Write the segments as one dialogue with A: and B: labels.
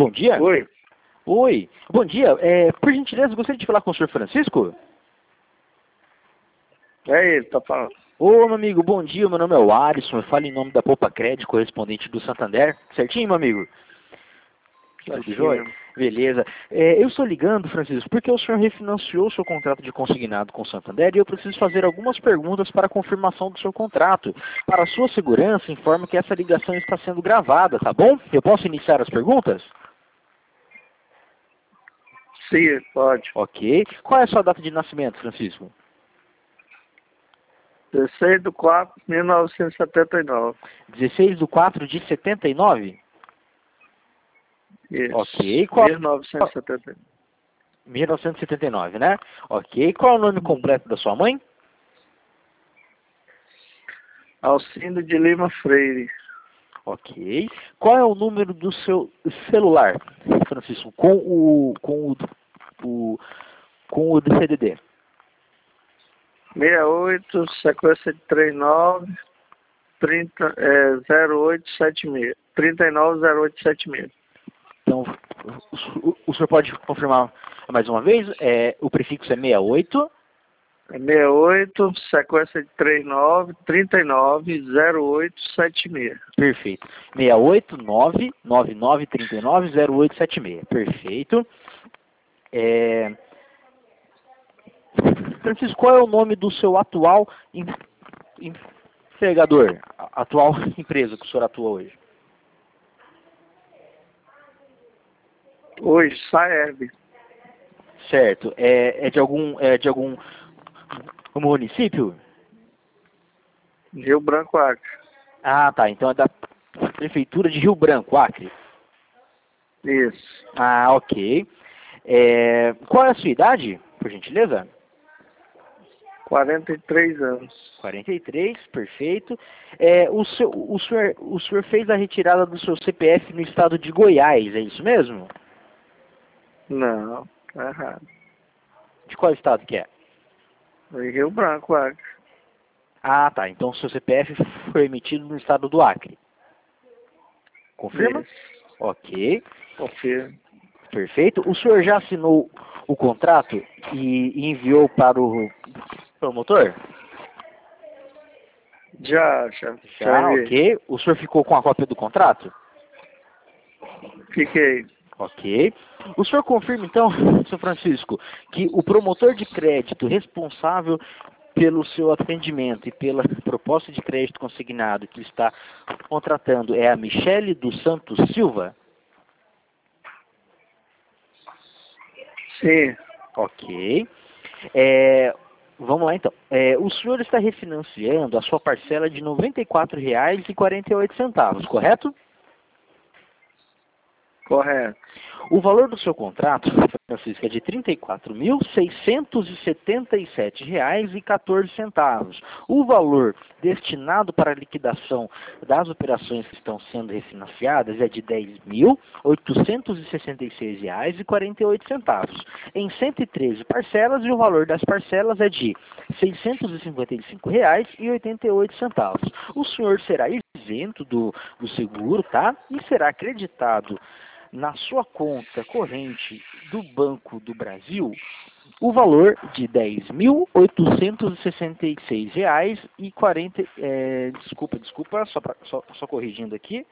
A: Bom dia.
B: Oi.
A: Oi. Bom dia. Por gentileza, gostaria de falar com o senhor Francisco?
B: É ele, tá falando.
A: Ô, meu amigo, bom dia. Meu nome é o Alisson. Eu falo em nome da Poupa Crédito, correspondente do Santander. Certinho, meu amigo? Tudo jóia?
B: Certinho.
A: Beleza. Eu estou ligando, Francisco, porque o senhor refinanciou o seu contrato de consignado com o Santander e eu preciso fazer algumas perguntas para a confirmação do seu contrato. Para a sua segurança, informo que essa ligação está sendo gravada, tá bom? Eu posso iniciar as perguntas?
B: Sim, pode.
A: Ok. Qual é a sua data de nascimento, Francisco?
B: 16/4/1979.
A: 16/4 de 79?
B: Isso.
A: Ok.
B: 1979.
A: 1979, né? Ok. Qual é o nome completo da sua mãe?
B: Alcindo de Lima Freire.
A: Ok. Qual é o número do seu celular, Francisco, com o do CDD?
B: 68, sequência de 39, 0876. 390876.
A: Então, o senhor pode confirmar mais uma vez? O prefixo é 68.
B: 68, sequência de 39, 0876.
A: Perfeito. 68999390876. Perfeito. Francisco, qual é o nome do seu atual empregador? Atual empresa que o senhor atua hoje?
B: Hoje, Saeb.
A: Certo. É de algum município?
B: Rio Branco Acre.
A: Ah, tá. Então é da prefeitura de Rio Branco, Acre.
B: Isso.
A: Ah, ok. Qual é a sua idade, por gentileza?
B: 43 anos.
A: 43, perfeito. O senhor fez a retirada do seu CPF no estado de Goiás, é isso mesmo?
B: Não, tá errado.
A: De qual estado que é?
B: Foi Rio Branco Acre.
A: Ah, tá. Então o seu CPF foi emitido no estado do Acre. Confirma?
B: Isso.
A: Ok,
B: Confirmo.
A: perfeito. O senhor já assinou o contrato e enviou para o promotor?
B: Já
A: Já,
B: vi.
A: ok. O senhor ficou com a cópia do contrato?
B: Fiquei.
A: Ok. O senhor confirma, então, Sr. Francisco, que o promotor de crédito responsável pelo seu atendimento e pela proposta de crédito consignado que está contratando é a Michele dos Santos Silva?
B: Sim,
A: Ok. Vamos lá, então. O senhor está refinanciando a sua parcela de R$ 94,48, correto?
B: correto.
A: O valor do seu contrato, Francisco, é de R$ 34.677,14. O valor destinado para a liquidação das operações que estão sendo refinanciadas é de R$ 10.866,48. Em 113 parcelas, e o valor das parcelas é de R$ 655,88. O senhor será isento do seguro, tá? E será acreditado na sua conta corrente do Banco do Brasil o valor de R$ 10.866,40. Desculpa, só corrigindo aqui.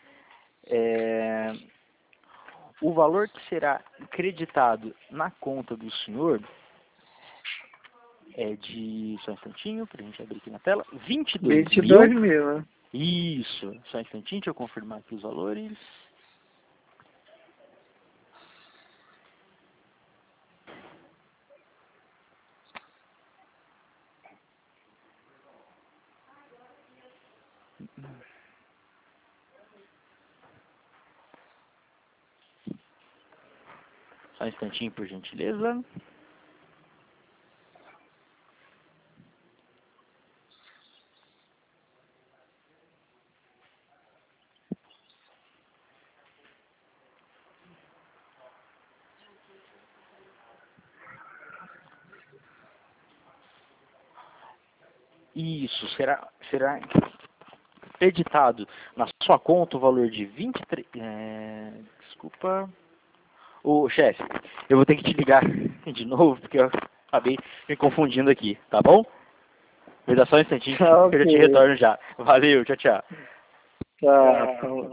A: O valor que será creditado na conta do senhor é de, só um instantinho, para a gente abrir aqui na tela,
B: 22 mil, né?
A: Isso, só um instantinho, deixa eu confirmar aqui os valores. Só um instantinho, por gentileza. Isso, será creditado na sua conta o valor de 23... desculpa... Ô, chefe, eu vou ter que te ligar de novo, porque eu acabei me confundindo aqui, tá bom? Me dá só um instantinho, que eu já te
B: Ok.
A: retorno já. Valeu, tchau, tchau.
B: Tá, falou.